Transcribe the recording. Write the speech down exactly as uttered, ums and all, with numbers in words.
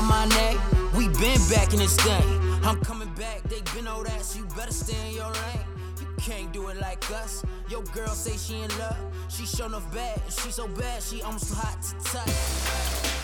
my name. We been back in this thing. I'm coming back, they been all that, so you better stay in your lane. You can't do it like us. Your girl say she in love. She sure enough bad, she so bad, she almost hot to touch.